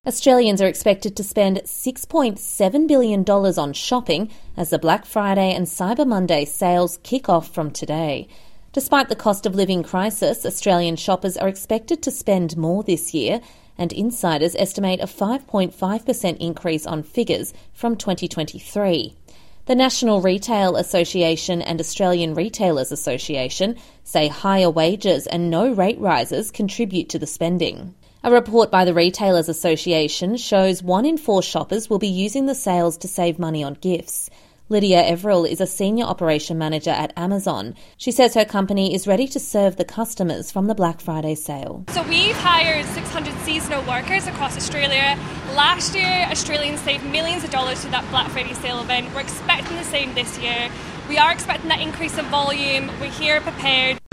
Australians are expected to spend $6.7 billion on shopping as the Black Friday and Cyber Monday sales kick off from today. Despite the cost of living crisis, Australian shoppers are expected to spend more this year, and insiders estimate a 5.5% increase on figures from 2023. The National Retail Association and Australian Retailers Association say higher wages and no rate rises contribute to the spending. A report by the Retailers Association shows 1 in 4 shoppers will be using the sales to save money on gifts. Lydia Everill is a Senior Operation Manager at Amazon. She says her company is ready to serve the customers from the Black Friday sale. So we've hired 600 seasonal workers across Australia. Last year, Australians saved millions of dollars through that Black Friday sale event. We're expecting the same this year. We are expecting that increase in volume. We're here prepared.